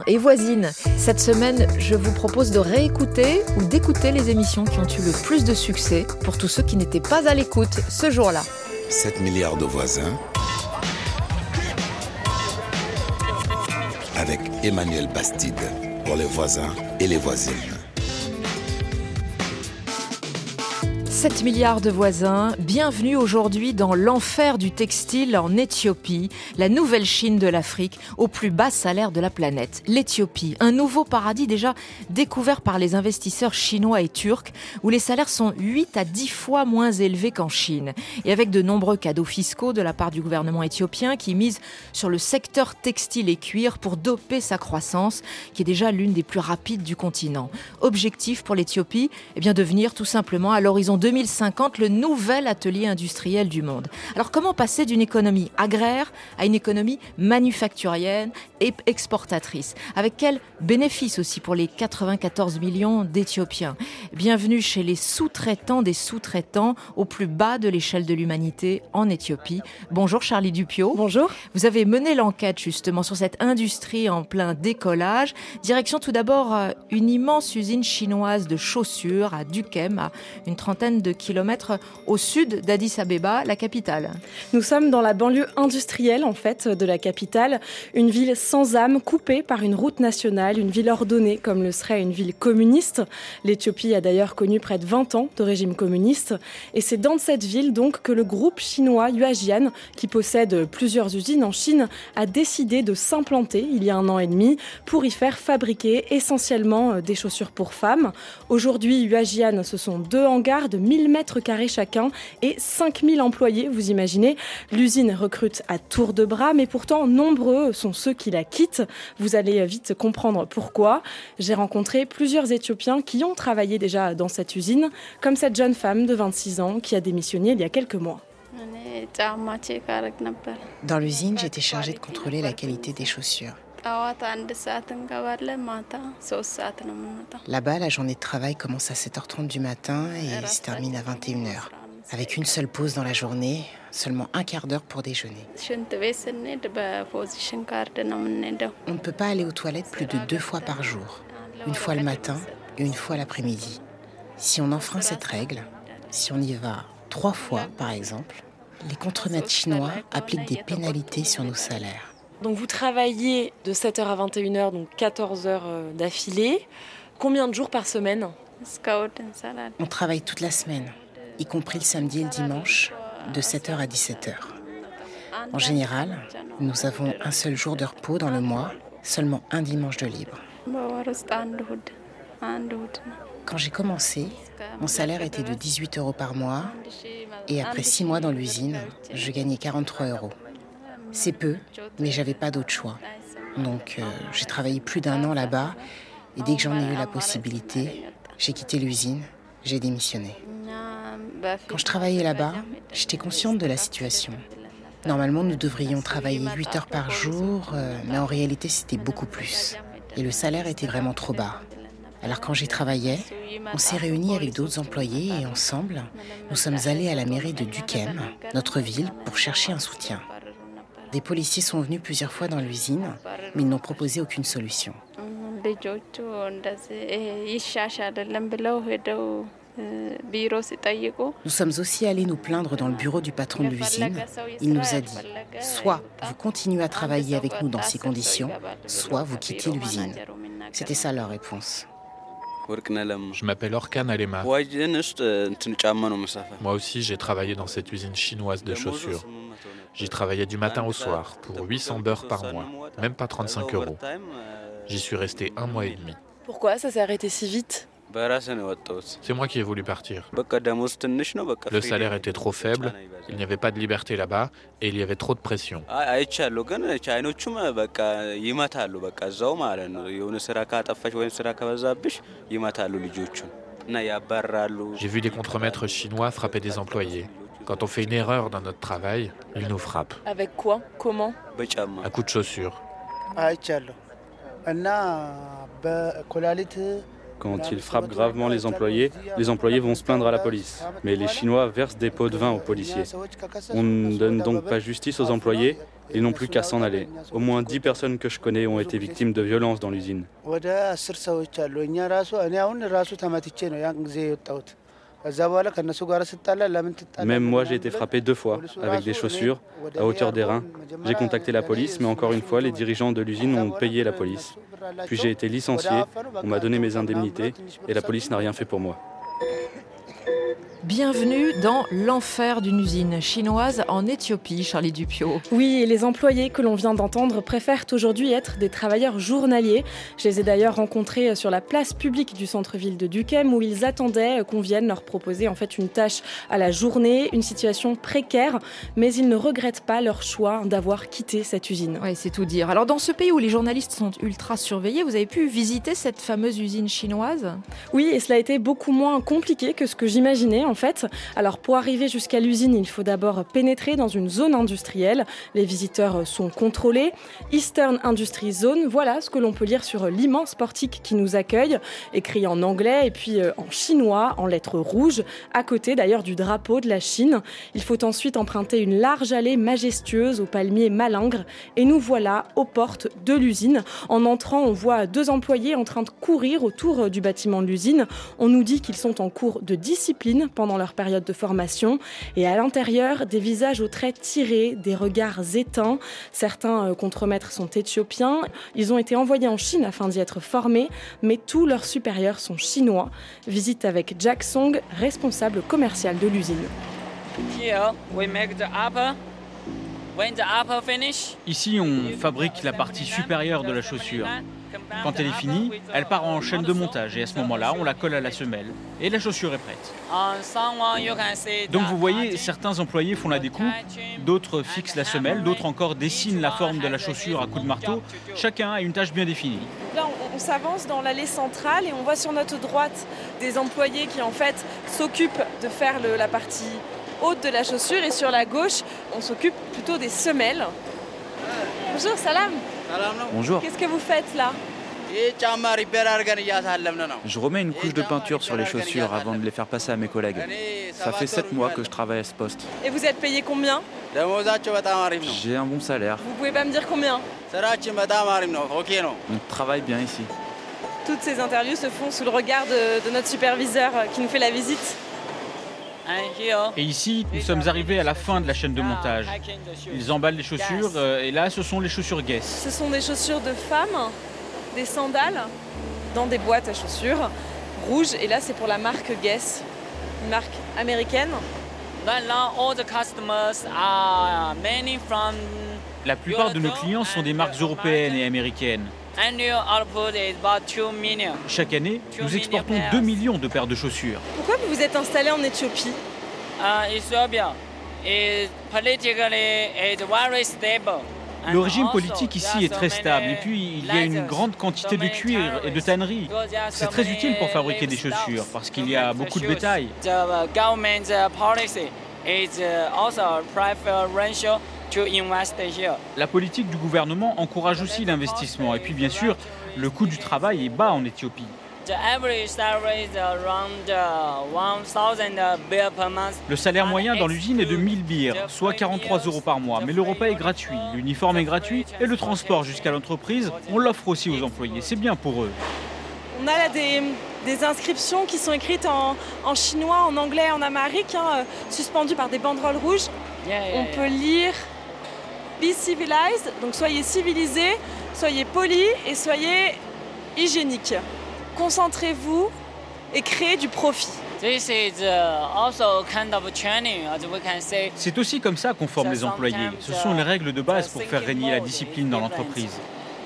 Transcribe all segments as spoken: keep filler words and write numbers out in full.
et voisines. Cette semaine, je vous propose de réécouter ou d'écouter les émissions qui ont eu le plus de succès pour tous ceux qui n'étaient pas à l'écoute ce jour-là. sept milliards de voisins avec Emmanuel Bastide pour les voisins et les voisines. sept milliards de voisins, bienvenue aujourd'hui dans l'enfer du textile en Éthiopie, la nouvelle Chine de l'Afrique, au plus bas salaire de la planète. L'Éthiopie, un nouveau paradis déjà découvert par les investisseurs chinois et turcs, où les salaires sont huit à dix fois moins élevés qu'en Chine. Et avec de nombreux cadeaux fiscaux de la part du gouvernement éthiopien qui mise sur le secteur textile et cuir pour doper sa croissance, qui est déjà l'une des plus rapides du continent. Objectif pour l'Éthiopie, eh bien devenir tout simplement à l'horizon deux mille cinquante le nouvel atelier industriel du monde. Alors comment passer d'une économie agraire à une économie manufacturière et exportatrice? Avec quels bénéfices aussi pour les quatre-vingt-quatorze millions d'Éthiopiens? Bienvenue chez les sous-traitants des sous-traitants au plus bas de l'échelle de l'humanité en Éthiopie. Bonjour Charlie Dupiot. Bonjour. Vous avez mené l'enquête justement sur cette industrie en plein décollage. Direction tout d'abord une immense usine chinoise de chaussures à Dukem, à une trentaine de kilomètres au sud d'Addis Abeba, la capitale. Nous sommes dans la banlieue industrielle en fait de la capitale, une ville sans âme, coupée par une route nationale, une ville ordonnée comme le serait une ville communiste. L'Éthiopie a d'ailleurs connu près de vingt ans de régime communiste et c'est dans cette ville donc que le groupe chinois Huajian, qui possède plusieurs usines en Chine, a décidé de s'implanter il y a un an et demi pour y faire fabriquer essentiellement des chaussures pour femmes. Aujourd'hui, Huajian, ce sont deux hangars de mille mètres carrés chacun et cinq mille employés, vous imaginez. L'usine recrute à tour de bras, mais pourtant nombreux sont ceux qui la quittent. Vous allez vite comprendre pourquoi. J'ai rencontré plusieurs Éthiopiens qui ont travaillé déjà dans cette usine, comme cette jeune femme de vingt-six ans qui a démissionné il y a quelques mois. Dans l'usine, j'étais chargée de contrôler la qualité des chaussures. Là-bas, la journée de travail commence à sept heures trente du matin et se termine à vingt et une heures. Avec une seule pause dans la journée, seulement un quart d'heure pour déjeuner. On ne peut pas aller aux toilettes plus de deux fois par jour, une fois le matin et une fois l'après-midi. Si on enfreint cette règle, si on y va trois fois par exemple, les contremaîtres chinois appliquent des pénalités sur nos salaires. Donc vous travaillez de sept heures à vingt et une heures, donc quatorze heures d'affilée. Combien de jours par semaine ? On travaille toute la semaine, y compris le samedi et le dimanche, de sept heures à dix-sept heures. En général, nous avons un seul jour de repos dans le mois, seulement un dimanche de libre. Quand j'ai commencé, mon salaire était de dix-huit euros par mois et après six mois dans l'usine, je gagnais quarante-trois euros. C'est peu, mais j'avais pas d'autre choix. Donc euh, j'ai travaillé plus d'un an là-bas et dès que j'en ai eu la possibilité, j'ai quitté l'usine, j'ai démissionné. Quand je travaillais là-bas, j'étais consciente de la situation. Normalement, nous devrions travailler huit heures par jour, euh, mais en réalité, c'était beaucoup plus. Et le salaire était vraiment trop bas. Alors quand j'y travaillais, on s'est réunis avec d'autres employés et ensemble, nous sommes allés à la mairie de Dukem, notre ville, pour chercher un soutien. Des policiers sont venus plusieurs fois dans l'usine, mais ils n'ont proposé aucune solution. Nous sommes aussi allés nous plaindre dans le bureau du patron de l'usine. Il nous a dit, soit vous continuez à travailler avec nous dans ces conditions, soit vous quittez l'usine. C'était ça leur réponse. Je m'appelle Orkan Alema. Moi aussi, j'ai travaillé dans cette usine chinoise de chaussures. J'y travaillais du matin au soir pour huit cents beurres par mois, même pas trente-cinq euros. J'y suis resté un mois et demi. Pourquoi ça s'est arrêté si vite ? C'est moi qui ai voulu partir. Le salaire était trop faible, il n'y avait pas de liberté là-bas et il y avait trop de pression. J'ai vu des contremaîtres chinois frapper des employés. Quand on fait une erreur dans notre travail, ils nous frappent. Avec quoi ? Comment ? À coups de chaussures. Quand ils frappent gravement les employés, les employés vont se plaindre à la police. Mais les Chinois versent des pots de vin aux policiers. On ne donne donc pas justice aux employés, ils n'ont plus qu'à s'en aller. Au moins dix personnes que je connais ont été victimes de violences dans l'usine. Même moi, j'ai été frappé deux fois, avec des chaussures, à hauteur des reins. J'ai contacté la police, mais encore une fois, les dirigeants de l'usine ont payé la police. Puis j'ai été licencié, on m'a donné mes indemnités, et la police n'a rien fait pour moi. Bienvenue dans l'enfer d'une usine chinoise en Éthiopie, Charlie Dupiot. Oui, et les employés que l'on vient d'entendre préfèrent aujourd'hui être des travailleurs journaliers. Je les ai d'ailleurs rencontrés sur la place publique du centre-ville de Duquesne où ils attendaient qu'on vienne leur proposer en fait une tâche à la journée, une situation précaire, mais ils ne regrettent pas leur choix d'avoir quitté cette usine. Oui, c'est tout dire. Alors dans ce pays où les journalistes sont ultra surveillés, vous avez pu visiter cette fameuse usine chinoise ? Oui, et cela a été beaucoup moins compliqué que ce que j'imaginais en fait. Alors pour arriver jusqu'à l'usine, il faut d'abord pénétrer dans une zone industrielle. Les visiteurs sont contrôlés. Eastern Industry Zone, voilà ce que l'on peut lire sur l'immense portique qui nous accueille, écrit en anglais et puis en chinois, en lettres rouges, à côté d'ailleurs du drapeau de la Chine. Il faut ensuite emprunter une large allée majestueuse aux palmiers malingres et nous voilà aux portes de l'usine. En entrant, on voit deux employés en train de courir autour du bâtiment de l'usine. On nous dit qu'ils sont en cours de discipline pendant leur période de formation. Et à l'intérieur, des visages aux traits tirés, des regards éteints. Certains contremaîtres sont éthiopiens. Ils ont été envoyés en Chine afin d'y être formés, mais tous leurs supérieurs sont chinois. Visite avec Jack Song, responsable commercial de l'usine. Here, we make the upper. When the upper finish, ici, on fabrique la partie supérieure de la chaussure. Quand elle est finie, elle part en chaîne de montage et à ce moment-là, on la colle à la semelle et la chaussure est prête. Donc vous voyez, certains employés font la découpe, d'autres fixent la semelle, d'autres encore dessinent la forme de la chaussure à coups de marteau. Chacun a une tâche bien définie. Là, on, on s'avance dans l'allée centrale et on voit sur notre droite des employés qui en fait s'occupent de faire le, la partie haute de la chaussure et sur la gauche, on s'occupe plutôt des semelles. Bonjour, salam. Bonjour. Qu'est-ce que vous faites là ? Je remets une couche de peinture sur les chaussures avant de les faire passer à mes collègues. Ça fait sept mois que je travaille à ce poste. Et vous êtes payé combien ? J'ai un bon salaire. Vous pouvez pas me dire combien ? On travaille bien ici. Toutes ces interviews se font sous le regard de, de notre superviseur qui nous fait la visite. Et ici, nous sommes arrivés à la fin de la chaîne de montage. Ils emballent les chaussures euh, et là, ce sont les chaussures Guess. Ce sont des chaussures de femmes, des sandales, dans des boîtes à chaussures rouges. Et là, c'est pour la marque Guess, une marque américaine. La plupart de nos clients sont des marques européennes et américaines. Chaque année, nous exportons deux millions de paires de chaussures. Pourquoi vous vous êtes installé en Éthiopie ? Le régime politique ici est très stable et puis il y a une grande quantité de cuir et de tannerie. C'est très utile pour fabriquer des chaussures parce qu'il y a beaucoup de bétail. La politique du gouvernement encourage aussi l'investissement. Et puis bien sûr, le coût du travail est bas en Éthiopie. Le salaire moyen dans l'usine est de mille birrs, soit quarante-trois euros par mois. Mais le repas est gratuit, l'uniforme est gratuit et le transport jusqu'à l'entreprise, on l'offre aussi aux employés. C'est bien pour eux. On a là des, des inscriptions qui sont écrites en, en chinois, en anglais, en amharique, hein, suspendues par des banderoles rouges. On peut lire « Be civilized », donc soyez civilisés, soyez polis et soyez hygiéniques. Concentrez-vous et créez du profit. C'est aussi comme ça qu'on forme les employés. Ce sont les règles de base pour faire régner la discipline dans l'entreprise.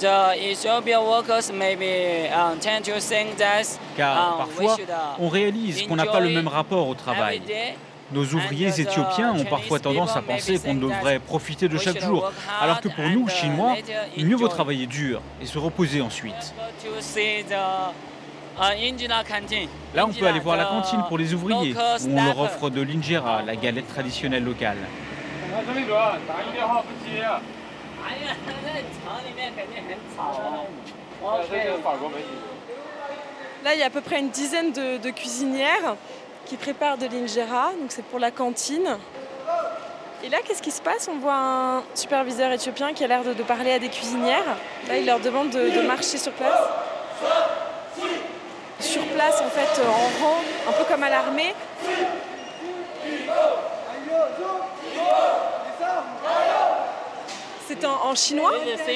Car parfois, on réalise qu'on n'a pas le même rapport au travail. Nos ouvriers éthiopiens ont parfois tendance à penser qu'on devrait profiter de chaque jour, alors que pour nous, Chinois, mieux vaut travailler dur et se reposer ensuite. Là, on peut aller voir la cantine pour les ouvriers, où on leur offre de l'injera, la galette traditionnelle locale. Là, il y a à peu près une dizaine de, de cuisinières qui préparent de l'injera, donc c'est pour la cantine. Et là, qu'est-ce qui se passe? On voit un superviseur éthiopien qui a l'air de, de parler à des cuisinières. Là, il leur demande de, de marcher sur place. Sur place, en fait, en rang, un peu comme à l'armée. C'est en, en chinois?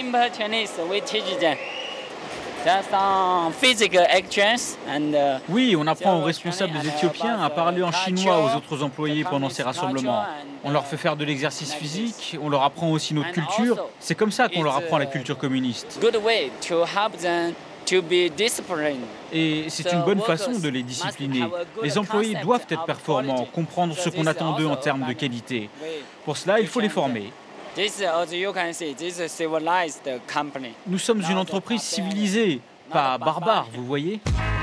Oui, on apprend aux responsables éthiopiens à parler en chinois aux autres employés pendant ces rassemblements. On leur fait faire de l'exercice physique, on leur apprend aussi notre culture. C'est comme ça qu'on leur apprend la culture communiste. Et c'est une bonne façon de les discipliner. Les employés doivent être performants, comprendre ce qu'on attend d'eux en termes de qualité. Pour cela, il faut les former. Nous sommes une entreprise civilisée, pas barbare, vous voyez ?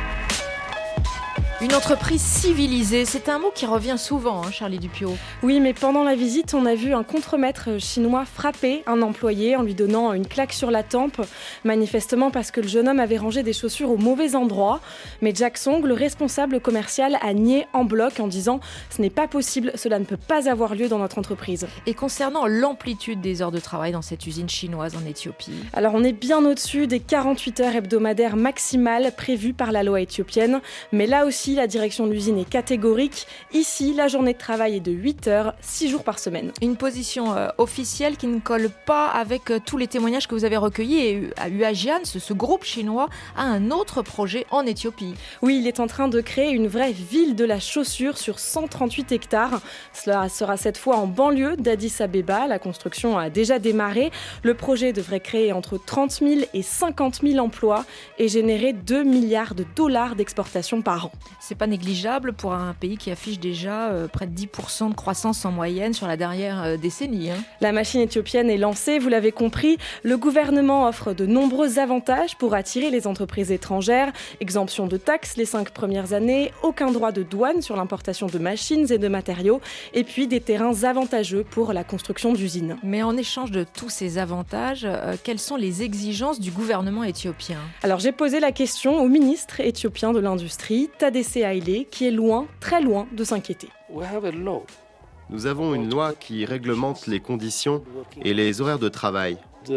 Une entreprise civilisée, c'est un mot qui revient souvent, hein, Charlie Dupio. Oui, mais pendant la visite, on a vu un contremaître chinois frapper un employé en lui donnant une claque sur la tempe, manifestement parce que le jeune homme avait rangé des chaussures au mauvais endroit. Mais Jack Song, le responsable commercial, a nié en bloc en disant « Ce n'est pas possible, cela ne peut pas avoir lieu dans notre entreprise ». Et concernant l'amplitude des heures de travail dans cette usine chinoise en Éthiopie? Alors on est bien au-dessus des quarante-huit heures hebdomadaires maximales prévues par la loi éthiopienne, mais là aussi, la direction de l'usine est catégorique. Ici, la journée de travail est de huit heures, six jours par semaine. Une position euh, officielle qui ne colle pas avec euh, tous les témoignages que vous avez recueillis. Et à Huajian, ce, ce groupe chinois a un autre projet en Éthiopie. Oui, il est en train de créer une vraie ville de la chaussure sur cent trente-huit hectares. Cela sera cette fois en banlieue d'Addis Abeba. La construction a déjà démarré. Le projet devrait créer entre trente mille et cinquante mille emplois et générer deux milliards de dollars d'exportation par an. C'est pas négligeable pour un pays qui affiche déjà euh, près de dix pour cent de croissance en moyenne sur la dernière euh, décennie. Hein. La machine éthiopienne est lancée, vous l'avez compris. Le gouvernement offre de nombreux avantages pour attirer les entreprises étrangères. Exemption de taxes les cinq premières années, aucun droit de douane sur l'importation de machines et de matériaux, et puis des terrains avantageux pour la construction d'usines. Mais en échange de tous ces avantages, euh, quelles sont les exigences du gouvernement éthiopien? Alors j'ai posé la question au ministre éthiopien de l'Industrie, Tadesse Haile, qui est loin, très loin de s'inquiéter. Nous avons une loi qui réglemente les conditions et les horaires de travail.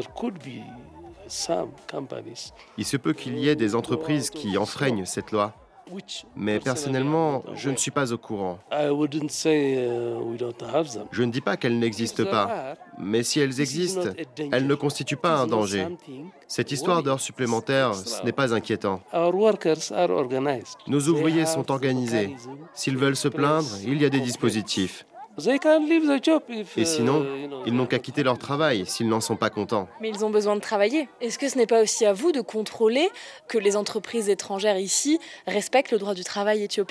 Il se peut qu'il y ait des entreprises qui enfreignent cette loi. Mais personnellement, je ne suis pas au courant. Je ne dis pas qu'elles n'existent pas, mais si elles existent, elles ne constituent pas un danger. Cette histoire d'heures supplémentaires, ce n'est pas inquiétant. Nos ouvriers sont organisés. S'ils veulent se plaindre, il y a des dispositifs. Et sinon, ils n'ont qu'à quitter leur travail s'ils n'en sont pas contents. Mais ils ont besoin de travailler. Est-ce que ce n'est pas aussi à vous de contrôler que les entreprises étrangères ici respectent le droit du travail éthiopien ?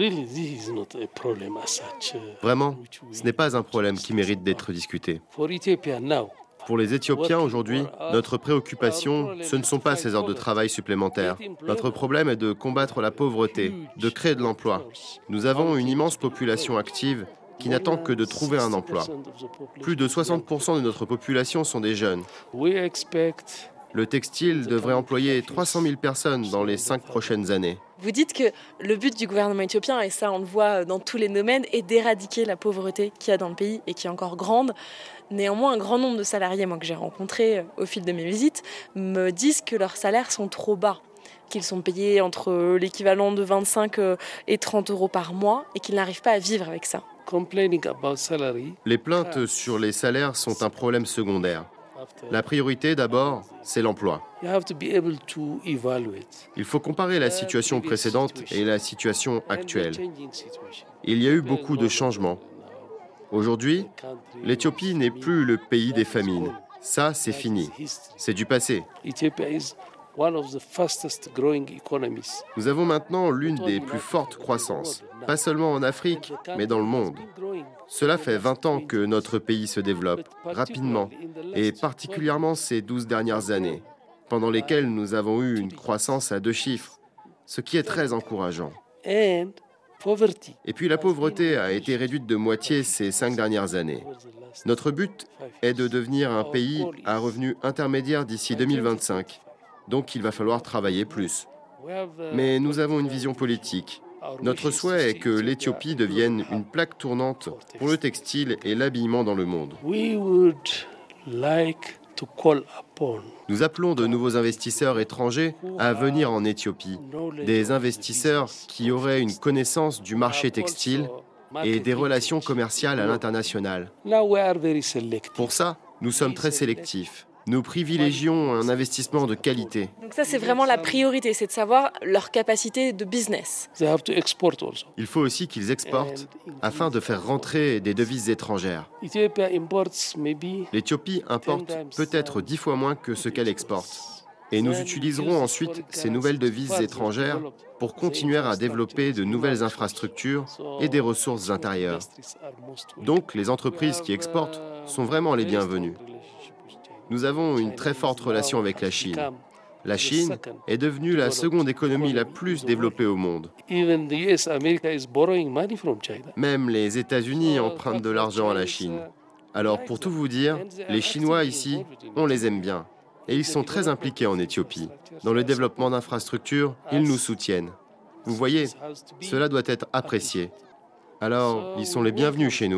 Vraiment, ce n'est pas un problème qui mérite d'être discuté. Pour les Éthiopiens aujourd'hui, notre préoccupation, ce ne sont pas ces heures de travail supplémentaires. Notre problème est de combattre la pauvreté, de créer de l'emploi. Nous avons une immense population active qui n'attend que de trouver un emploi. Plus de soixante pour cent de notre population sont des jeunes. Le textile devrait employer trois cent mille personnes dans les cinq prochaines années. Vous dites que le but du gouvernement éthiopien, et ça on le voit dans tous les domaines, est d'éradiquer la pauvreté qu'il y a dans le pays et qui est encore grande. Néanmoins, un grand nombre de salariés, moi que j'ai rencontrés au fil de mes visites, me disent que leurs salaires sont trop bas, qu'ils sont payés entre l'équivalent de vingt-cinq et trente euros par mois et qu'ils n'arrivent pas à vivre avec ça. Les plaintes sur les salaires sont un problème secondaire. La priorité, d'abord, c'est l'emploi. Il faut comparer la situation précédente et la situation actuelle. Il y a eu beaucoup de changements. Aujourd'hui, l'Éthiopie n'est plus le pays des famines. Ça, c'est fini. C'est du passé. Nous avons maintenant l'une des plus fortes croissances, pas seulement en Afrique, mais dans le monde. Cela fait vingt ans que notre pays se développe rapidement, et particulièrement ces douze dernières années, pendant lesquelles nous avons eu une croissance à deux chiffres, ce qui est très encourageant. Et puis la pauvreté a été réduite de moitié ces cinq dernières années. Notre but est de devenir un pays à revenu intermédiaire d'ici deux mille vingt-cinq. Donc il va falloir travailler plus. Mais nous avons une vision politique. Notre souhait est que l'Éthiopie devienne une plaque tournante pour le textile et l'habillement dans le monde. Nous appelons de nouveaux investisseurs étrangers à venir en Éthiopie, des investisseurs qui auraient une connaissance du marché textile et des relations commerciales à l'international. Pour ça, nous sommes très sélectifs. Nous privilégions un investissement de qualité. Donc ça, c'est vraiment la priorité, c'est de savoir leur capacité de business. Il faut aussi qu'ils exportent afin de faire rentrer des devises étrangères. L'Éthiopie importe peut-être dix fois moins que ce qu'elle exporte. Et nous utiliserons ensuite ces nouvelles devises étrangères pour continuer à développer de nouvelles infrastructures et des ressources intérieures. Donc, les entreprises qui exportent sont vraiment les bienvenues. Nous avons une très forte relation avec la Chine. La Chine est devenue la seconde économie la plus développée au monde. Même les États-Unis empruntent de l'argent à la Chine. Alors, pour tout vous dire, les Chinois ici, on les aime bien. Et ils sont très impliqués en Éthiopie. Dans le développement d'infrastructures, ils nous soutiennent. Vous voyez, cela doit être apprécié. Alors, ils sont les bienvenus chez nous.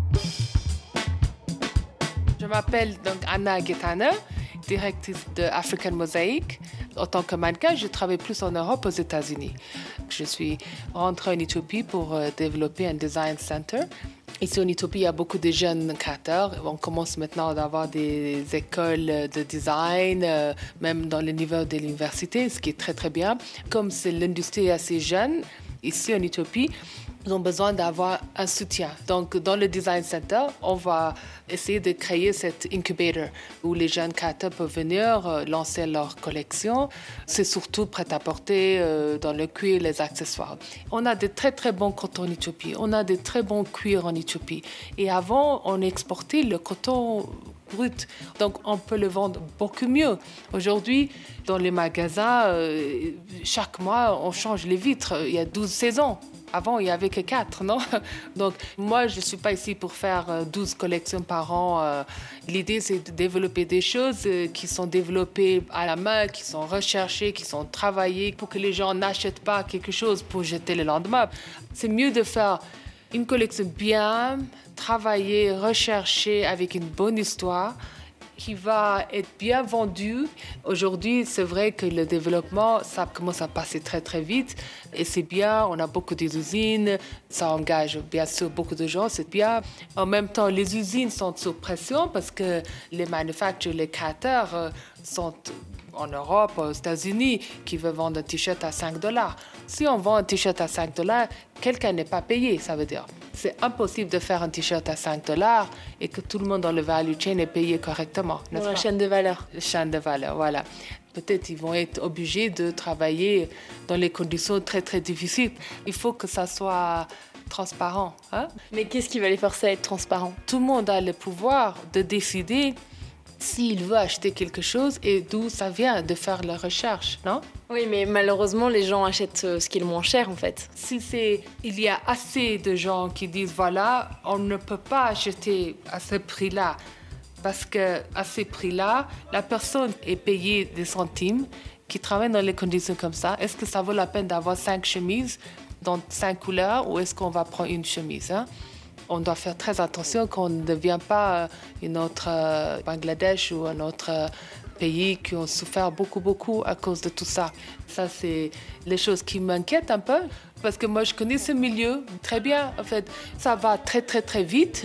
Je m'appelle donc Anna Getana, directrice de African Mosaic. En tant que mannequin, je travaille plus en Europe, aux États-Unis. Je suis rentrée en Éthiopie pour euh, développer un design center. Ici en Éthiopie, il y a beaucoup de jeunes créateurs. On commence maintenant à avoir des écoles de design, euh, même dans le niveau de l'université, ce qui est très très bien. Comme c'est l'industrie assez jeune, ici en Éthiopie, ils ont besoin d'avoir un soutien. Donc, dans le Design Center, on va essayer de créer cet incubator où les jeunes créateurs peuvent venir euh, lancer leur collection. C'est surtout prêt-à-porter euh, dans le cuir, les accessoires. On a de très, très bons cotons en Éthiopie. On a de très bons cuirs en Éthiopie. Et avant, on exportait le coton brut. Donc, on peut le vendre beaucoup mieux. Aujourd'hui, dans les magasins, euh, chaque mois, on change les vitres. Il y a douze saisons. Avant, il n'y avait que quatre, non? Donc, moi, je ne suis pas ici pour faire douze collections par an. L'idée, c'est de développer des choses qui sont développées à la main, qui sont recherchées, qui sont travaillées pour que les gens n'achètent pas quelque chose pour jeter le lendemain. C'est mieux de faire une collection bien travaillée, recherchée, avec une bonne histoire, qui va être bien vendu. Aujourd'hui, c'est vrai que le développement, ça commence à passer très, très vite. Et c'est bien, on a beaucoup d'usines, ça engage bien sûr beaucoup de gens, c'est bien. En même temps, les usines sont sous pression parce que les manufacturiers, les créateurs sont en Europe, aux États-Unis, qui veulent vendre un t-shirt à cinq dollars. Si on vend un t-shirt à cinq dollars, quelqu'un n'est pas payé, ça veut dire. C'est impossible de faire un t-shirt à cinq dollars et que tout le monde dans le value chain est payé correctement. Dans la chaîne de valeur. La chaîne de valeur, voilà. Peut-être ils vont être obligés de travailler dans les conditions très, très difficiles. Il faut que ça soit transparent. Hein? Mais qu'est-ce qui va les forcer à être transparents? Tout le monde a le pouvoir de décider s'il veut acheter quelque chose et d'où ça vient, de faire la recherche, non? Oui, mais malheureusement, les gens achètent ce qui est le moins cher, en fait. Si c'est, il y a assez de gens qui disent, voilà, on ne peut pas acheter à ce prix-là, parce qu'à ce prix-là, la personne est payée des centimes, qui travaille dans les conditions comme ça. Est-ce que ça vaut la peine d'avoir cinq chemises dans cinq couleurs, ou est-ce qu'on va prendre une chemise, hein? On doit faire très attention qu'on ne devienne pas une autre euh, Bangladesh ou un autre euh, pays qui ont souffert beaucoup, beaucoup à cause de tout ça. Ça, c'est les choses qui m'inquiètent un peu parce que moi, je connais ce milieu très bien. En fait, ça va très, très, très vite.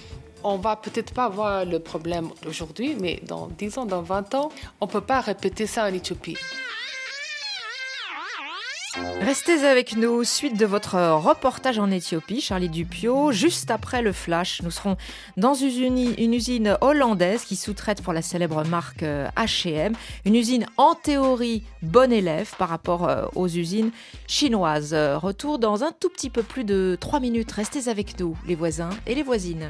On va peut-être pas avoir le problème aujourd'hui, mais dans dix ans, dans vingt ans, on ne peut pas répéter ça en Éthiopie. Restez avec nous, suite de votre reportage en Éthiopie, Charlie Dupiot. Juste après le flash, nous serons dans une, une usine hollandaise qui sous-traite pour la célèbre marque H et M. Une usine en théorie bon élève par rapport aux usines chinoises. Retour dans un tout petit peu plus de trois minutes. Restez avec nous, les voisins et les voisines.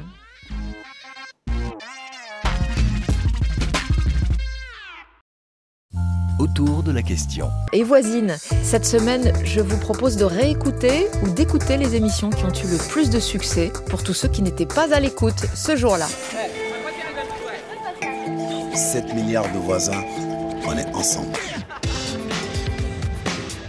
Autour de la question. Et voisine, cette semaine, je vous propose de réécouter ou d'écouter les émissions qui ont eu le plus de succès pour tous ceux qui n'étaient pas à l'écoute ce jour-là. sept milliards de voisins, on est ensemble.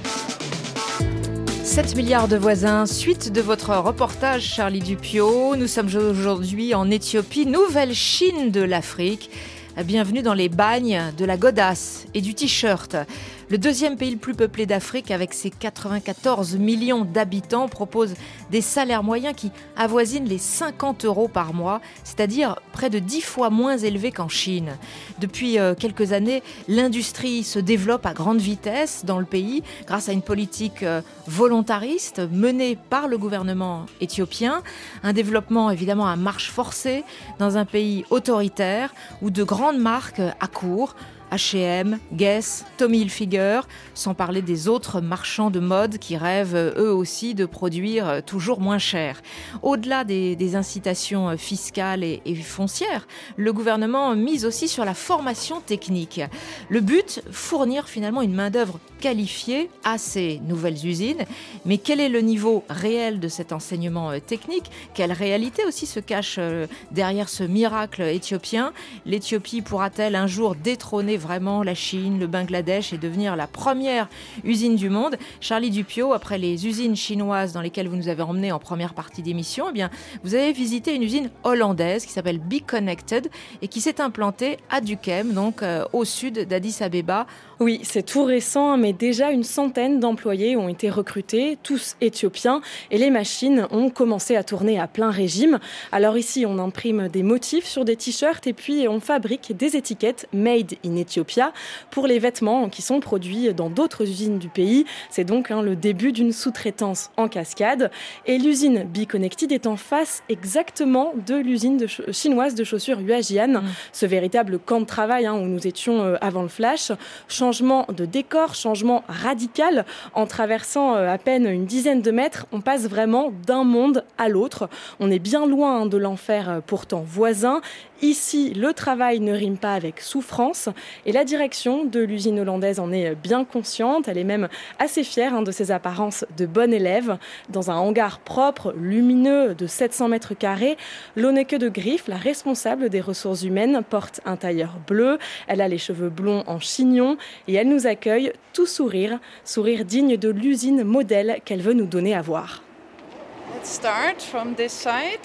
sept milliards de voisins, suite de votre reportage Charlie Dupiot. Nous sommes aujourd'hui en Éthiopie, nouvelle Chine de l'Afrique. Bienvenue dans les bagnes de la godasse et du t-shirt. Le deuxième pays le plus peuplé d'Afrique, avec ses quatre-vingt-quatorze millions d'habitants, propose des salaires moyens qui avoisinent les cinquante euros par mois, c'est-à-dire près de dix fois moins élevés qu'en Chine. Depuis quelques années, l'industrie se développe à grande vitesse dans le pays grâce à une politique volontariste menée par le gouvernement éthiopien. Un développement évidemment à marche forcée dans un pays autoritaire où de grandes marques accourent. H et M, Guess, Tommy Hilfiger, sans parler des autres marchands de mode qui rêvent eux aussi de produire toujours moins cher. Au-delà des, des incitations fiscales et, et foncières, le gouvernement mise aussi sur la formation technique. Le but, fournir finalement une main-d'œuvre qualifiée à ces nouvelles usines. Mais quel est le niveau réel de cet enseignement technique ? Quelle réalité aussi se cache derrière ce miracle éthiopien ? L'Éthiopie pourra-t-elle un jour détrôner vraiment la Chine, le Bangladesh et devenir la première usine du monde? Charlie Dupiot, après les usines chinoises dans lesquelles vous nous avez emmenés en première partie d'émission, eh bien, vous avez visité une usine hollandaise qui s'appelle Be Connected et qui s'est implantée à Duquesne, donc euh, au sud d'Addis Abeba. Oui, c'est tout récent, mais déjà une centaine d'employés ont été recrutés, tous éthiopiens, et les machines ont commencé à tourner à plein régime. Alors ici, on imprime des motifs sur des t-shirts et puis on fabrique des étiquettes Made in Ethiopia pour les vêtements qui sont produits dans d'autres usines du pays. C'est donc hein, le début d'une sous-traitance en cascade. Et l'usine Be Connected est en face exactement de l'usine de ch- chinoise de chaussures Huajian, mmh. ce véritable camp de travail hein, où nous étions euh, avant le flash. Changement de décor, changement radical. En traversant à peine une dizaine de mètres, on passe vraiment d'un monde à l'autre. On est bien loin de l'enfer pourtant voisin. Ici, le travail ne rime pas avec souffrance et la direction de l'usine hollandaise en est bien consciente. Elle est même assez fière hein, de ses apparences de bonne élève. Dans un hangar propre, lumineux, de sept cents mètres carrés, Lonneke de Griff, la responsable des ressources humaines, porte un tailleur bleu. Elle a les cheveux blonds en chignon et elle nous accueille tout sourire, sourire digne de l'usine modèle qu'elle veut nous donner à voir. Let's start from this side.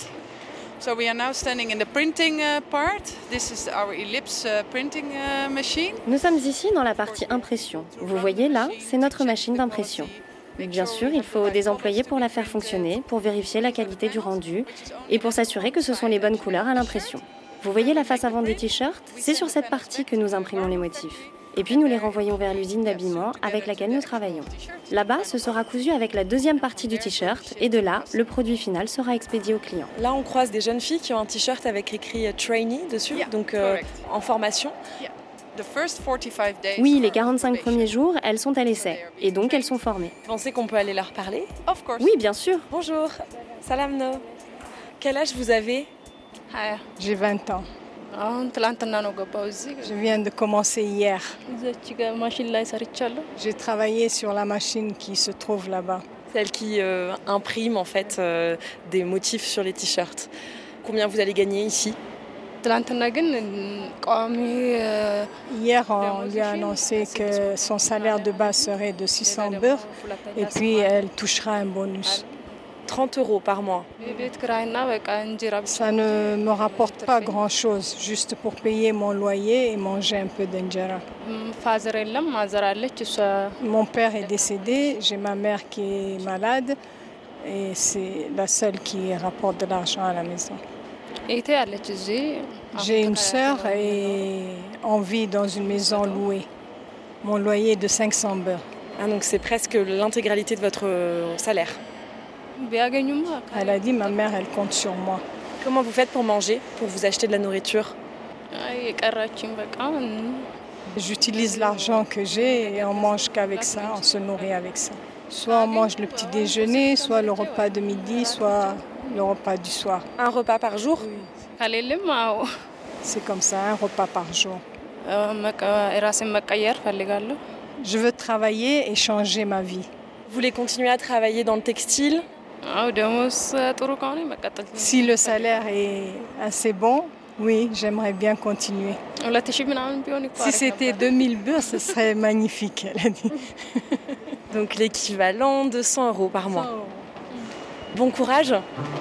So we are now standing in the printing uh, part. This is our Ellipse uh, printing uh, machine. Nous sommes ici dans la partie impression. Vous voyez là, c'est notre machine d'impression. Bien sûr, il faut des employés pour la faire fonctionner, pour vérifier la qualité du rendu et pour s'assurer que ce sont les bonnes couleurs à l'impression. Vous voyez la face avant des t-shirts ? C'est sur cette partie que nous imprimons les motifs. Et puis nous les renvoyons vers l'usine d'habillement avec laquelle nous travaillons. Là-bas, ce sera cousu avec la deuxième partie du t-shirt et de là, le produit final sera expédié au client. Là, on croise des jeunes filles qui ont un t-shirt avec écrit « trainee » dessus, yeah, donc euh, en formation. Yeah. Oui, les quarante-cinq premiers jours, elles sont à l'essai et donc elles sont formées. Vous pensez qu'on peut aller leur parler ? Oui, bien sûr. Bonjour, salamno. Quel âge vous avez ? J'ai vingt ans. Je viens de commencer hier. J'ai travaillé sur la machine qui se trouve là-bas. Celle qui euh, imprime en fait euh, des motifs sur les t-shirts. Combien vous allez gagner ici ? Hier, on lui a annoncé que son salaire de base serait de six cents birr et puis elle touchera un bonus. trente euros par mois. Ça ne me rapporte pas grand-chose, juste pour payer mon loyer et manger un peu d'injera. Mon père est décédé, j'ai ma mère qui est malade et c'est la seule qui rapporte de l'argent à la maison. J'ai une sœur et on vit dans une maison louée. Mon loyer est de cinq cents birr. Ah, donc c'est presque l'intégralité de votre salaire. Elle a dit, ma mère, elle compte sur moi. Comment vous faites pour manger, pour vous acheter de la nourriture ? J'utilise l'argent que j'ai et on mange qu'avec ça, on se nourrit avec ça. Soit on mange le petit déjeuner, soit le repas de midi, soit le repas du soir. Un repas par jour ? Oui. C'est comme ça, un repas par jour. Je veux travailler et changer ma vie. Vous voulez continuer à travailler dans le textile ? Si le salaire est assez bon, oui, j'aimerais bien continuer. Si c'était deux mille birr, ce serait magnifique, elle a dit. Donc l'équivalent de cent euros par mois. Bon courage.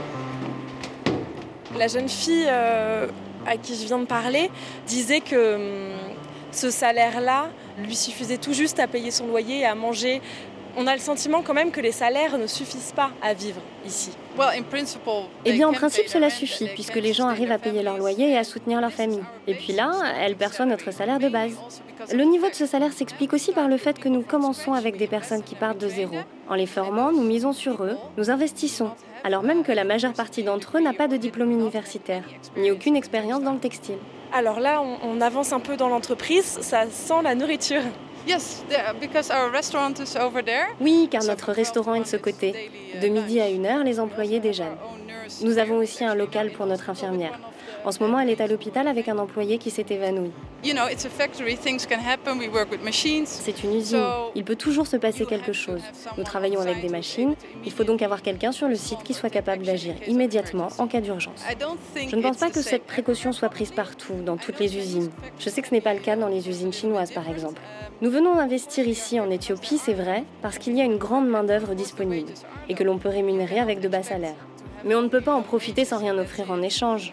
La jeune fille euh, à qui je viens de parler disait que hum, ce salaire-là lui suffisait tout juste à payer son loyer et à manger. On a le sentiment quand même que les salaires ne suffisent pas à vivre ici. Eh bien, en principe, cela suffit, puisque les gens arrivent à payer leur loyer et à soutenir leur famille. Et puis là, elles perçoivent notre salaire de base. Le niveau de ce salaire s'explique aussi par le fait que nous commençons avec des personnes qui partent de zéro. En les formant, nous misons sur eux, nous investissons, alors même que la majeure partie d'entre eux n'a pas de diplôme universitaire, ni aucune expérience dans le textile. Alors là, on, on avance un peu dans l'entreprise, ça sent la nourriture. Oui, car notre restaurant est de ce côté. De midi à une heure, les employés déjeunent. Nous avons aussi un local pour notre infirmière. En ce moment, elle est à l'hôpital avec un employé qui s'est évanoui. C'est une usine. Il peut toujours se passer quelque chose. Nous travaillons avec des machines. Il faut donc avoir quelqu'un sur le site qui soit capable d'agir immédiatement en cas d'urgence. Je ne pense pas que cette précaution soit prise partout, dans toutes les usines. Je sais que ce n'est pas le cas dans les usines chinoises, par exemple. Nous venons d'investir ici en Éthiopie, c'est vrai, parce qu'il y a une grande main-d'œuvre disponible et que l'on peut rémunérer avec de bas salaires. Mais on ne peut pas en profiter sans rien offrir en échange.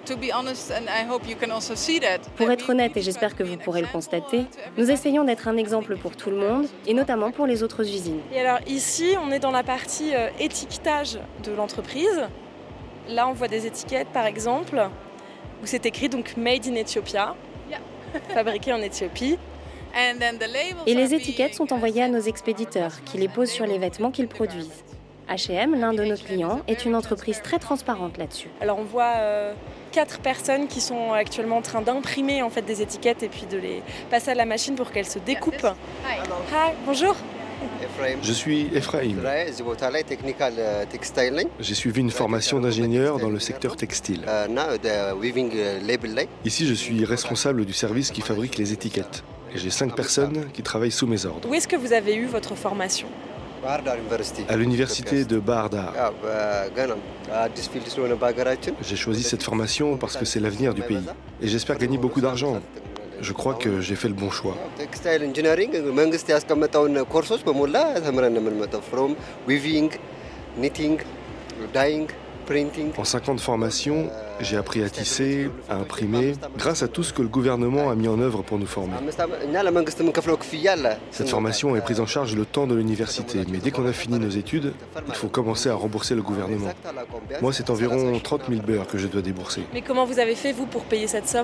Pour être honnête, et j'espère que vous pourrez le constater, nous essayons d'être un exemple pour tout le monde, et notamment pour les autres usines. Et alors ici, on est dans la partie euh, étiquetage de l'entreprise. Là, on voit des étiquettes, par exemple, où c'est écrit donc Made in Ethiopia, fabriqué en Éthiopie. Et les étiquettes sont envoyées à nos expéditeurs, qui les posent sur les vêtements qu'ils produisent. H et M, l'un de nos clients, est une entreprise très transparente là-dessus. Alors on voit euh, quatre personnes qui sont actuellement en train d'imprimer en fait des étiquettes et puis de les passer à la machine pour qu'elles se découpent. Hi, Hi bonjour. Je suis Ephraim. J'ai suivi une formation d'ingénieur dans le secteur textile. Ici, je suis responsable du service qui fabrique les étiquettes. Et j'ai cinq personnes qui travaillent sous mes ordres. Où est-ce que vous avez eu votre formation ? À l'université de Bahardar. J'ai choisi cette formation parce que c'est l'avenir du pays. Et j'espère gagner beaucoup d'argent. Je crois que j'ai fait le bon choix. En cinq ans de formation, j'ai appris à tisser, à imprimer, grâce à tout ce que le gouvernement a mis en œuvre pour nous former. Cette formation est prise en charge le temps de l'université, mais dès qu'on a fini nos études, il faut commencer à rembourser le gouvernement. Moi, c'est environ trente mille beurres que je dois débourser. Mais comment vous avez fait, vous, pour payer cette somme ?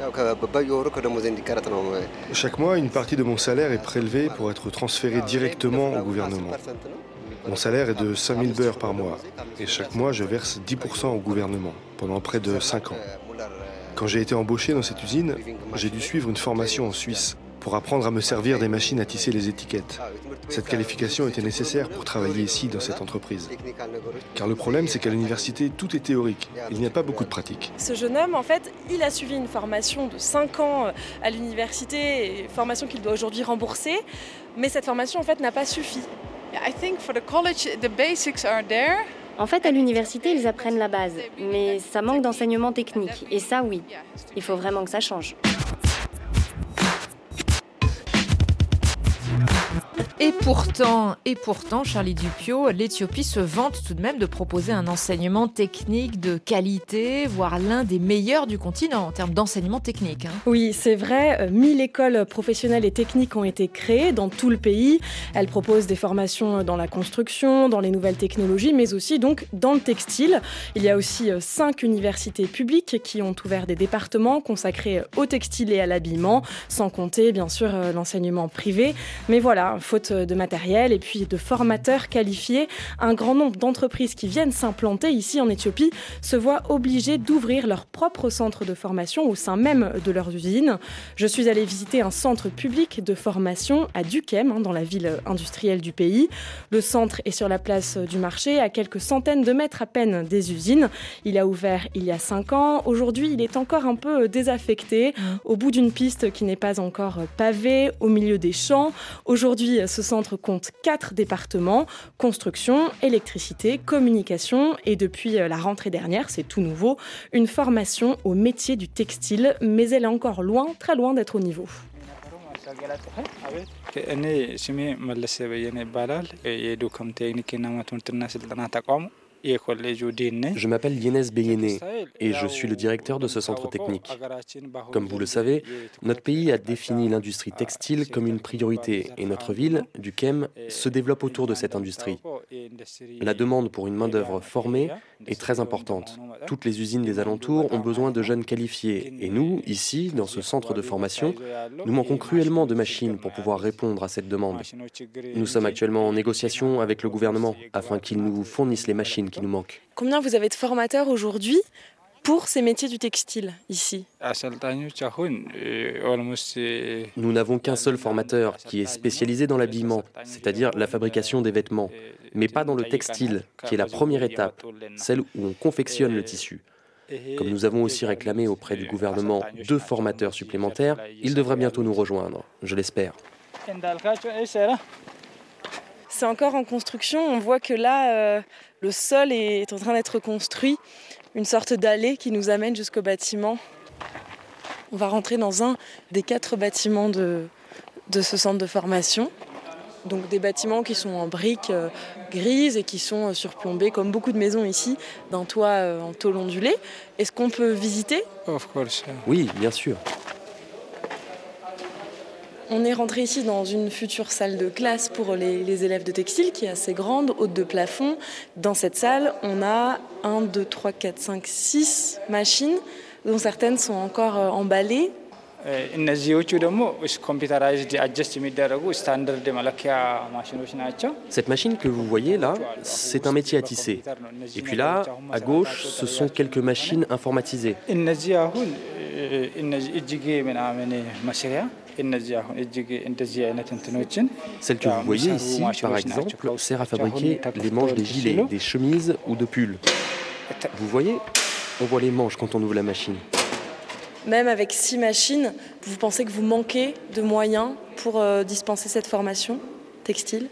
Chaque mois, une partie de mon salaire est prélevée pour être transférée directement au gouvernement. Mon salaire est de cinq mille beurres par mois et chaque mois je verse dix pour cent au gouvernement pendant près de cinq ans. Quand j'ai été embauché dans cette usine, j'ai dû suivre une formation en Suisse pour apprendre à me servir des machines à tisser les étiquettes. Cette qualification était nécessaire pour travailler ici dans cette entreprise. Car le problème, c'est qu'à l'université, tout est théorique. Il n'y a pas beaucoup de pratique. Ce jeune homme, en fait, il a suivi une formation de cinq ans à l'université, formation qu'il doit aujourd'hui rembourser, mais cette formation, en fait, n'a pas suffi. En fait, à l'université, ils apprennent la base, mais ça manque d'enseignement technique. Et ça, oui, il faut vraiment que ça change. Et pourtant, et pourtant, Charlie Dupiot, l'Éthiopie se vante tout de même de proposer un enseignement technique de qualité, voire l'un des meilleurs du continent en termes d'enseignement technique. Hein. Oui, c'est vrai. mille écoles professionnelles et techniques ont été créées dans tout le pays. Elles proposent des formations dans la construction, dans les nouvelles technologies, mais aussi donc dans le textile. Il y a aussi cinq universités publiques qui ont ouvert des départements consacrés au textile et à l'habillement, sans compter bien sûr l'enseignement privé. Mais voilà, faute de matériel et puis de formateurs qualifiés, un grand nombre d'entreprises qui viennent s'implanter ici en Éthiopie se voient obligées d'ouvrir leur propre centre de formation au sein même de leurs usines. Je suis allée visiter un centre public de formation à Dukem, dans la ville industrielle du pays. Le centre est sur la place du marché, à quelques centaines de mètres à peine des usines. Il a ouvert il y a cinq ans. Aujourd'hui, il est encore un peu désaffecté, au bout d'une piste qui n'est pas encore pavée, au milieu des champs. Aujourd'hui, ce centre compte quatre départements, construction, électricité, communication et depuis la rentrée dernière, c'est tout nouveau, une formation au métier du textile, mais elle est encore loin, très loin d'être au niveau. Je m'appelle Yenez Beyene et je suis le directeur de ce centre technique. Comme vous le savez, notre pays a défini l'industrie textile comme une priorité et notre ville, Dukem, se développe autour de cette industrie. La demande pour une main-d'œuvre formée est très importante. Toutes les usines des alentours ont besoin de jeunes qualifiés et nous, ici, dans ce centre de formation, nous manquons cruellement de machines pour pouvoir répondre à cette demande. Nous sommes actuellement en négociation avec le gouvernement afin qu'il nous fournisse les machines qui nous manquent. Combien vous avez de formateurs aujourd'hui pour ces métiers du textile ici? Nous n'avons qu'un seul formateur qui est spécialisé dans l'habillement, c'est-à-dire la fabrication des vêtements, mais pas dans le textile, qui est la première étape, celle où on confectionne le tissu. Comme nous avons aussi réclamé auprès du gouvernement deux formateurs supplémentaires, il devra bientôt nous rejoindre, je l'espère. C'est encore en construction, on voit que là, euh, le sol est en train d'être construit, une sorte d'allée qui nous amène jusqu'au bâtiment. On va rentrer dans un des quatre bâtiments de, de ce centre de formation. Donc des bâtiments qui sont en briques euh, grises et qui sont euh, surplombés, comme beaucoup de maisons ici, d'un toit euh, en tôle ondulée. Est-ce qu'on peut visiter? Oui, bien sûr. On est rentré ici dans une future salle de classe pour les, les élèves de textile qui est assez grande, haute de plafond. Dans cette salle, on a un, deux, trois, quatre, cinq, six machines, dont certaines sont encore euh, emballées. Cette machine que vous voyez là, c'est un métier à tisser. Et puis là, à gauche, ce sont quelques machines informatisées. Celle que vous voyez ici, par exemple, sert à fabriquer les manches des gilets, des chemises ou de pulls. Vous voyez, on voit les manches quand on ouvre la machine. Même avec six machines, vous pensez que vous manquez de moyens pour euh, dispenser cette formation textile?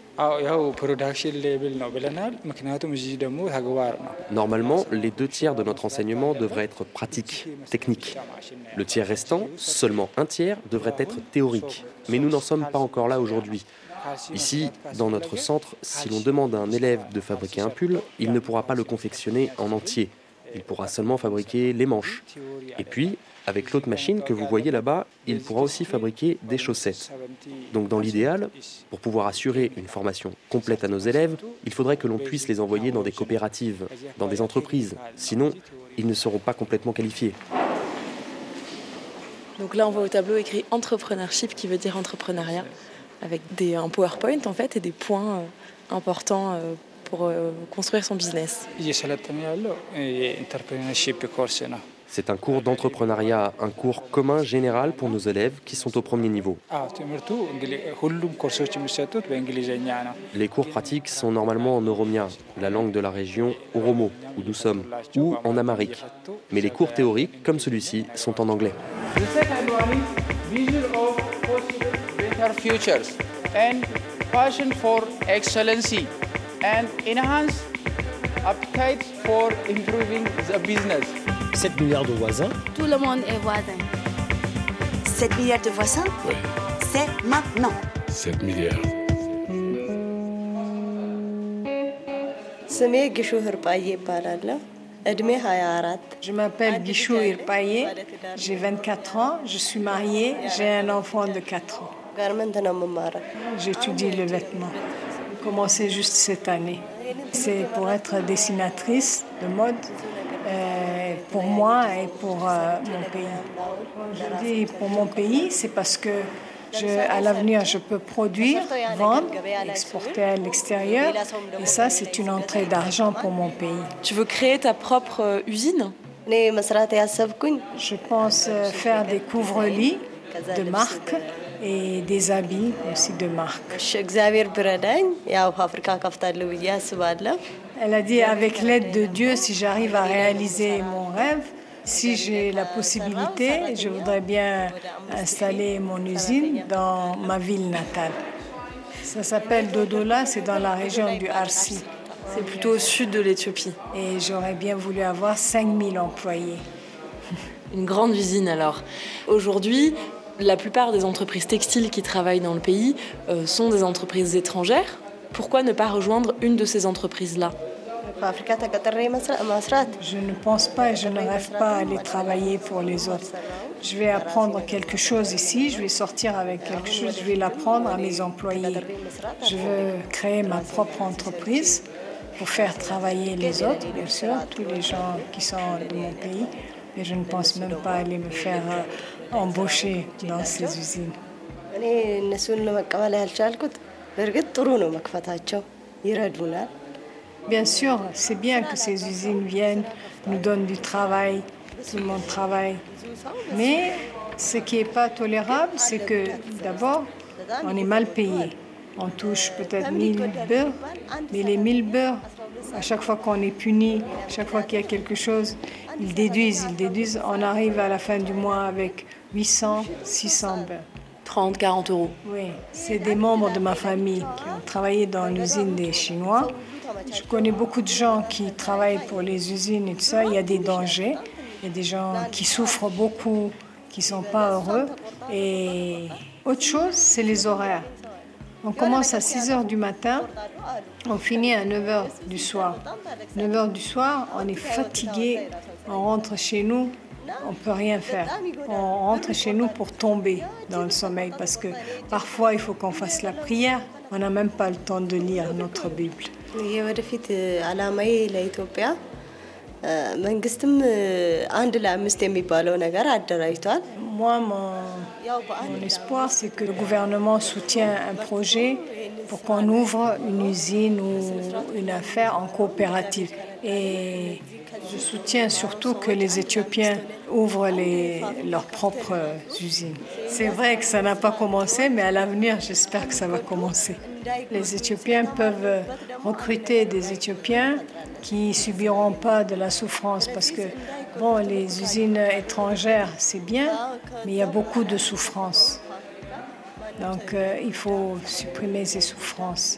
Normalement, les deux tiers de notre enseignement devraient être pratiques, techniques. Le tiers restant, seulement un tiers, devrait être théorique. Mais nous n'en sommes pas encore là aujourd'hui. Ici, dans notre centre, si l'on demande à un élève de fabriquer un pull, il ne pourra pas le confectionner en entier. Il pourra seulement fabriquer les manches. Et puis, avec l'autre machine que vous voyez là-bas, il pourra aussi fabriquer des chaussettes. Donc dans l'idéal, pour pouvoir assurer une formation complète à nos élèves, il faudrait que l'on puisse les envoyer dans des coopératives, dans des entreprises. Sinon, ils ne seront pas complètement qualifiés. Donc là, on voit au tableau écrit « entrepreneurship » qui veut dire entrepreneuriat, avec des, un PowerPoint en fait et des points euh, importants euh, pour euh, construire son business. C'est un cours d'entrepreneuriat, un cours commun général pour nos élèves qui sont au premier niveau. Les cours pratiques sont normalement en oromia, la langue de la région Oromo, où nous sommes, ou en amharique. Mais les cours théoriques, comme celui-ci, sont en anglais. sept milliards de voisins. Tout le monde est voisin. sept milliards de voisins? Oui. C'est maintenant. sept milliards. Je m'appelle Guichou Irpaye, j'ai vingt-quatre ans, je suis mariée, j'ai un enfant de quatre ans. J'étudie le vêtement. J'ai commencé juste cette année. C'est pour être dessinatrice de mode. Euh, pour moi et pour euh, mon pays. Je dis pour mon pays, c'est parce que je, à l'avenir, je peux produire, vendre, exporter à l'extérieur. Et ça, c'est une entrée d'argent pour mon pays. Tu veux créer ta propre euh, usine? Je pense euh, faire des couvre-lits de marque et des habits aussi de marque. Elle a dit, avec l'aide de Dieu, si j'arrive à réaliser mon rêve, si j'ai la possibilité, je voudrais bien installer mon usine dans ma ville natale. Ça s'appelle Dodola, c'est dans la région du Arsi. C'est plutôt au sud de l'Éthiopie. Et j'aurais bien voulu avoir cinq mille employés. Une grande usine alors. Aujourd'hui, La plupart des entreprises textiles qui travaillent dans le pays euh, sont des entreprises étrangères. Pourquoi ne pas rejoindre une de ces entreprises-là ? Je ne pense pas et je ne rêve pas à aller travailler pour les autres. Je vais apprendre quelque chose ici, je vais sortir avec quelque chose, je vais l'apprendre à mes employés. Je veux créer ma propre entreprise pour faire travailler les autres, bien sûr, tous les gens qui sont de mon pays. Mais je ne pense même pas aller me faire euh, embaucher dans ces usines. Bien sûr, c'est bien que ces usines viennent, nous donnent du travail, tout le monde travaille. Mais ce qui n'est pas tolérable, c'est que d'abord, on est mal payé. On touche peut-être mille beurres, mais les mille beurres, à chaque fois qu'on est puni, à chaque fois qu'il y a quelque chose, ils déduisent, ils déduisent. On arrive à la fin du mois avec huit cents, six cents beurres. trente, quarante euros. Oui, c'est des membres de ma famille qui ont travaillé dans l'usine des Chinois. Je connais beaucoup de gens qui travaillent pour les usines et tout ça. Il y a des dangers. Il y a des gens qui souffrent beaucoup, qui ne sont pas heureux. Et autre chose, c'est les horaires. On commence à six heures du matin, on finit à neuf heures du soir. neuf heures du soir, on est fatigué, on rentre chez nous, on ne peut rien faire. On rentre chez nous pour tomber dans le sommeil parce que parfois il faut qu'on fasse la prière. On n'a même pas le temps de lire notre Bible. Moi, mon, mon espoir, c'est que le gouvernement soutienne un projet pour qu'on ouvre une usine ou une affaire en coopérative. Et je soutiens surtout que les Éthiopiens ouvrent les, leurs propres usines. C'est vrai que ça n'a pas commencé, mais à l'avenir, j'espère que ça va commencer. Les Éthiopiens peuvent recruter des Éthiopiens qui ne subiront pas de la souffrance parce que bon, les usines étrangères, c'est bien, mais il y a beaucoup de souffrance. Donc, euh, il faut supprimer ces souffrances.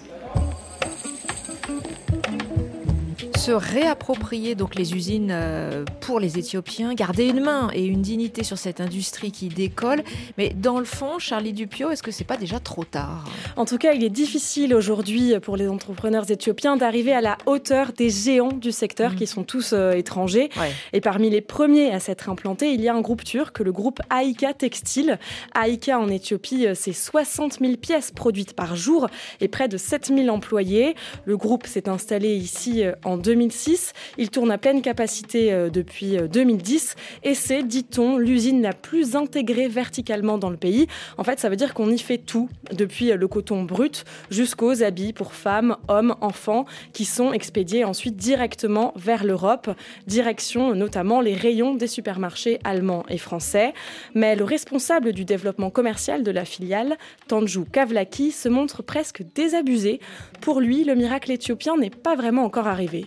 Se réapproprier donc les usines pour les Éthiopiens, garder une main et une dignité sur cette industrie qui décolle. Mais dans le fond, Charlie Dupio, est-ce que c'est pas déjà trop tard ? En tout cas, il est difficile aujourd'hui pour les entrepreneurs éthiopiens d'arriver à la hauteur des géants du secteur mmh. qui sont tous euh, étrangers. Ouais. Et parmi les premiers à s'être implantés, il y a un groupe turc, le groupe Aika Textile. Aika en Éthiopie, c'est soixante mille pièces produites par jour et près de sept mille employés. Le groupe s'est installé ici en deux mille six. Il tourne à pleine capacité euh, depuis euh, deux mille dix et c'est, dit-on, l'usine la plus intégrée verticalement dans le pays. En fait, ça veut dire qu'on y fait tout, depuis euh, le coton brut jusqu'aux habits pour femmes, hommes, enfants, qui sont expédiés ensuite directement vers l'Europe, direction notamment les rayons des supermarchés allemands et français. Mais le responsable du développement commercial de la filiale, Tanju Kavlaki, se montre presque désabusé. Pour lui, le miracle éthiopien n'est pas vraiment encore arrivé.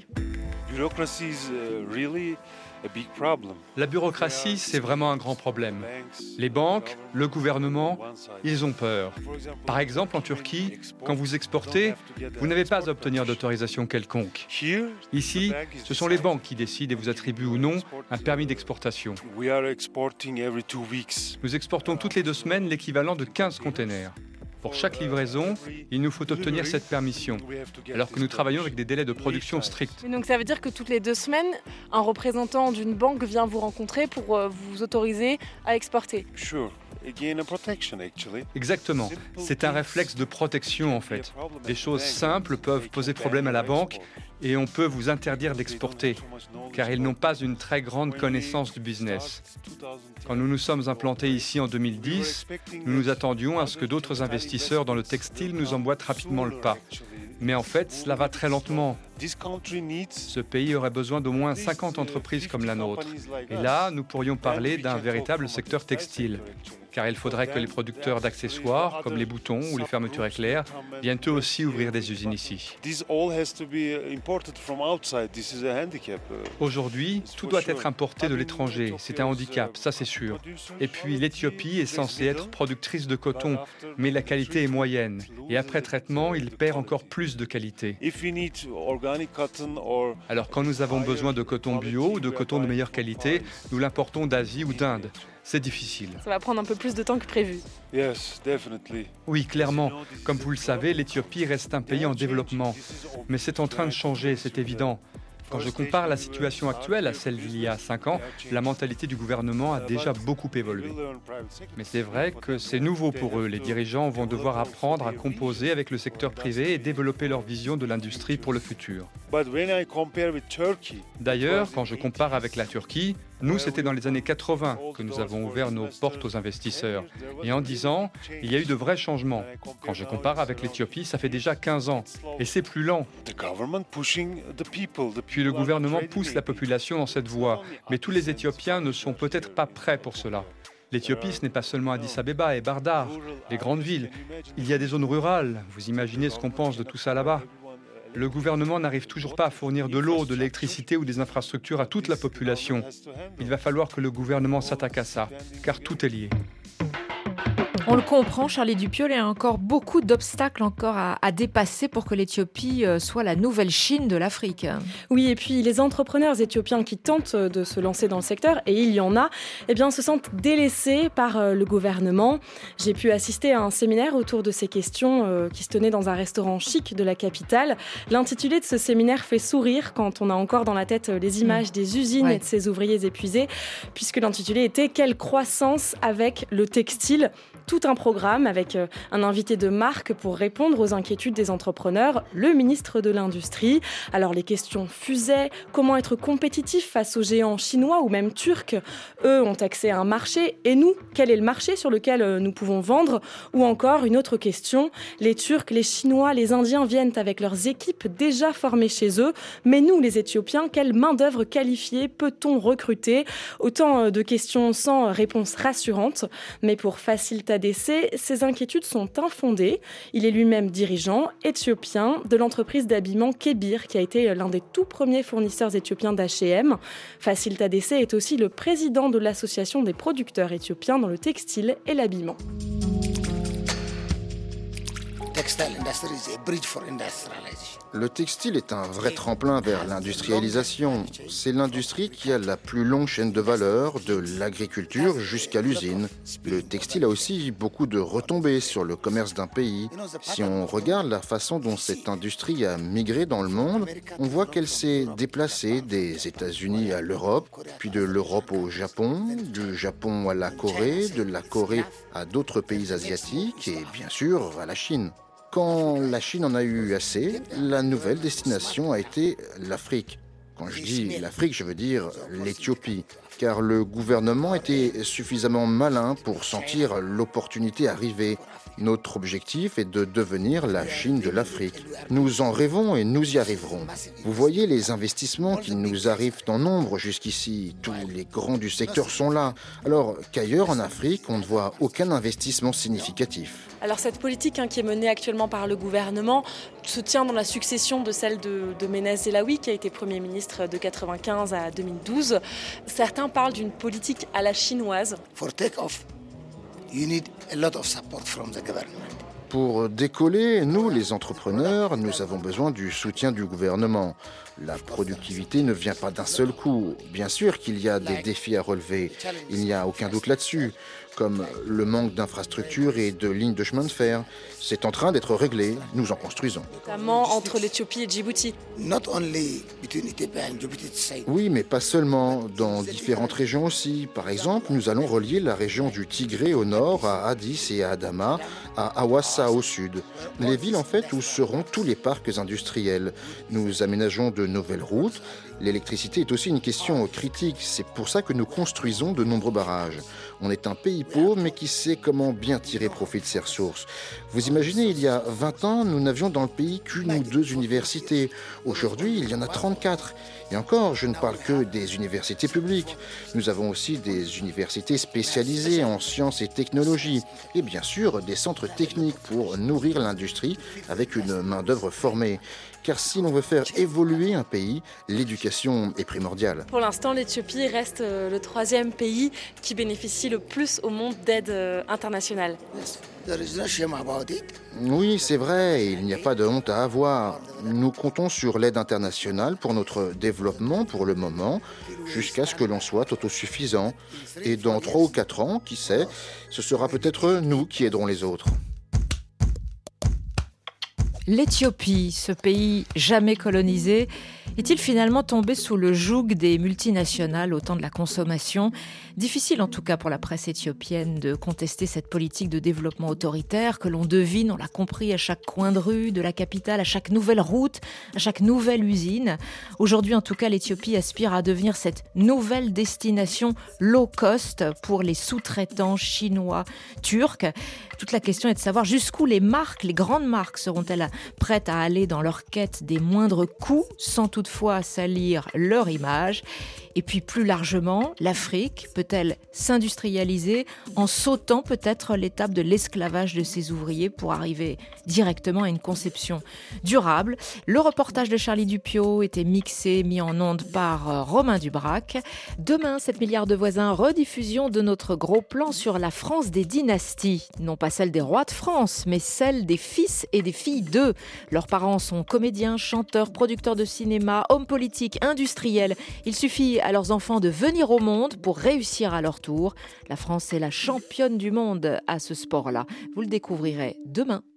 La bureaucratie, c'est vraiment un grand problème. Les banques, le gouvernement, ils ont peur. Par exemple, en Turquie, quand vous exportez, vous n'avez pas à obtenir d'autorisation quelconque. Ici, ce sont les banques qui décident et vous attribuent ou non un permis d'exportation. Nous exportons toutes les deux semaines l'équivalent de quinze containers. Pour chaque livraison, il nous faut obtenir cette permission, alors que nous travaillons avec des délais de production stricts. Donc ça veut dire que toutes les deux semaines, un représentant d'une banque vient vous rencontrer pour vous autoriser à exporter ? Exactement. C'est un réflexe de protection en fait. Des choses simples peuvent poser problème à la banque et on peut vous interdire d'exporter, car ils n'ont pas une très grande connaissance du business. Quand nous nous sommes implantés ici en deux mille dix, nous nous attendions à ce que d'autres investisseurs dans le textile nous emboîtent rapidement le pas. Mais en fait, cela va très lentement. Ce pays aurait besoin d'au moins cinquante entreprises comme la nôtre. Et là, nous pourrions parler d'un véritable secteur textile. Car il faudrait que les producteurs d'accessoires, comme les boutons ou les fermetures éclairs, viennent eux aussi ouvrir des usines ici. Aujourd'hui, tout doit être importé de l'étranger. C'est un handicap, ça c'est sûr. Et puis l'Éthiopie est censée être productrice de coton, mais la qualité est moyenne. Et après traitement, il perd encore plus de qualité. Alors quand nous avons besoin de coton bio ou de coton de meilleure qualité, nous l'importons d'Asie ou d'Inde. c'est difficile. Ça va prendre un peu plus de temps que prévu. Oui, clairement. Comme vous le savez, l'Éthiopie reste un pays en développement. Mais c'est en train de changer, c'est évident. Quand je compare la situation actuelle à celle d'il y a cinq ans, la mentalité du gouvernement a déjà beaucoup évolué. Mais c'est vrai que c'est nouveau pour eux. Les dirigeants vont devoir apprendre à composer avec le secteur privé et développer leur vision de l'industrie pour le futur. D'ailleurs, quand je compare avec la Turquie, nous, c'était dans les années quatre-vingt que nous avons ouvert nos portes aux investisseurs. Et en dix ans, il y a eu de vrais changements. Quand je compare avec l'Éthiopie, ça fait déjà quinze ans. Et c'est plus lent. Puis le gouvernement pousse la population dans cette voie. Mais tous les Éthiopiens ne sont peut-être pas prêts pour cela. L'Éthiopie, ce n'est pas seulement Addis Abeba et Bardar, les grandes villes. Il y a des zones rurales. Vous imaginez ce qu'on pense de tout ça là-bas. Le gouvernement n'arrive toujours pas à fournir de l'eau, de l'électricité ou des infrastructures à toute la population. Il va falloir que le gouvernement s'attaque à ça, car tout est lié. On le comprend, Charlie Dupiol, il y a encore beaucoup d'obstacles encore à, à dépasser pour que l'Éthiopie soit la nouvelle Chine de l'Afrique. Oui, et puis les entrepreneurs éthiopiens qui tentent de se lancer dans le secteur, et il y en a, eh bien, se sentent délaissés par le gouvernement. J'ai pu assister à un séminaire autour de ces questions euh, qui se tenait dans un restaurant chic de la capitale. L'intitulé de ce séminaire fait sourire quand on a encore dans la tête les images des usines ouais. et de ces ouvriers épuisés, puisque l'intitulé était « Quelle croissance avec le textile ?» Tout un programme avec un invité de marque pour répondre aux inquiétudes des entrepreneurs, le ministre de l'Industrie. Alors les questions fusaient, comment être compétitif face aux géants chinois ou même turcs? Eux ont accès à un marché et nous, quel est le marché sur lequel nous pouvons vendre? Ou encore une autre question, les Turcs, les Chinois, les Indiens viennent avec leurs équipes déjà formées chez eux, mais nous les Éthiopiens, quelle main-d'œuvre qualifiée peut-on recruter? Autant de questions sans réponse rassurante, mais pour faciliter A D C, ces inquiétudes sont infondées. Il est lui-même dirigeant éthiopien de l'entreprise d'habillement Kebir, qui a été l'un des tout premiers fournisseurs éthiopiens d'H et M. Facile A D C est aussi le président de l'association des producteurs éthiopiens dans le textile et l'habillement. Le textile est un vrai tremplin vers l'industrialisation. C'est l'industrie qui a la plus longue chaîne de valeur, de l'agriculture jusqu'à l'usine. Le textile a aussi beaucoup de retombées sur le commerce d'un pays. Si on regarde la façon dont cette industrie a migré dans le monde, on voit qu'elle s'est déplacée des États-Unis à l'Europe, puis de l'Europe au Japon, du Japon à la Corée, de la Corée à d'autres pays asiatiques et bien sûr à la Chine. Quand la Chine en a eu assez, la nouvelle destination a été l'Afrique. Quand je dis l'Afrique, je veux dire l'Éthiopie, car le gouvernement était suffisamment malin pour sentir l'opportunité arriver. Notre objectif est de devenir la Chine de l'Afrique. Nous en rêvons et nous y arriverons. Vous voyez les investissements qui nous arrivent en nombre jusqu'ici. Tous les grands du secteur sont là. Alors qu'ailleurs en Afrique, on ne voit aucun investissement significatif. Alors cette politique hein, qui est menée actuellement par le gouvernement se tient dans la succession de celle de, de Ménès Zenawi, qui a été Premier ministre de quatre-vingt-quinze à deux mille douze. Certains parlent d'une politique à la chinoise. For take-off, you need a lot of support from the government. Pour décoller, nous, les entrepreneurs, nous avons besoin du soutien du gouvernement. La productivité ne vient pas d'un seul coup. Bien sûr qu'il y a des défis à relever, il n'y a aucun doute là-dessus, comme le manque d'infrastructures et de lignes de chemin de fer. C'est en train d'être réglé, nous en construisons. Notamment entre l'Éthiopie et Djibouti. Oui, mais pas seulement, dans différentes régions aussi. Par exemple, nous allons relier la région du Tigré au nord à Addis et à Adama, à Hawassa au sud. Les villes en fait où seront tous les parcs industriels. Nous aménageons de nouvelles routes. L'électricité est aussi une question critique. C'est pour ça que nous construisons de nombreux barrages. On est un pays pauvre, mais qui sait comment bien tirer profit de ses ressources. Vous imaginez, il y a vingt ans, nous n'avions dans le pays qu'une ou deux universités. Aujourd'hui, il y en a trente-quatre. Et encore, je ne parle que des universités publiques. Nous avons aussi des universités spécialisées en sciences et technologies. Et bien sûr, des centres techniques pour nourrir l'industrie avec une main-d'œuvre formée. car si l'on veut faire évoluer un pays, l'éducation est primordiale. Pour l'instant, l'Éthiopie reste le troisième pays qui bénéficie le plus au monde d'aide internationale. Oui, c'est vrai, il n'y a pas de honte à avoir. Nous comptons sur l'aide internationale pour notre développement pour le moment, jusqu'à ce que l'on soit autosuffisant. Et dans trois ou quatre ans, qui sait, ce sera peut-être nous qui aiderons les autres. L'Éthiopie, ce pays jamais colonisé, est-il finalement tombé sous le joug des multinationales au temps de la consommation ? Difficile en tout cas pour la presse éthiopienne de contester cette politique de développement autoritaire que l'on devine, on l'a compris, à chaque coin de rue de la capitale, à chaque nouvelle route, à chaque nouvelle usine. Aujourd'hui en tout cas, l'Éthiopie aspire à devenir cette nouvelle destination low cost pour les sous-traitants chinois, turcs. Toute la question est de savoir jusqu'où les marques, les grandes marques, seront-elles prêtes à aller dans leur quête des moindres coûts sans toutefois salir leur image. Et puis plus largement, l'Afrique peut-elle s'industrialiser en sautant peut-être l'étape de l'esclavage de ses ouvriers pour arriver directement à une conception durable ? Le reportage de Charlie Dupio était mixé, mis en onde par Romain Dubrac. Demain, sept milliards de voisins, rediffusion de notre gros plan sur la France des dynasties. Non pas celle des rois de France, mais celle des fils et des filles d'eux. Leurs parents sont comédiens, chanteurs, producteurs de cinéma, hommes politiques, industriels. Il suffit à leurs enfants de venir au monde pour réussir à leur tour. La France est la championne du monde à ce sport-là. Vous le découvrirez demain.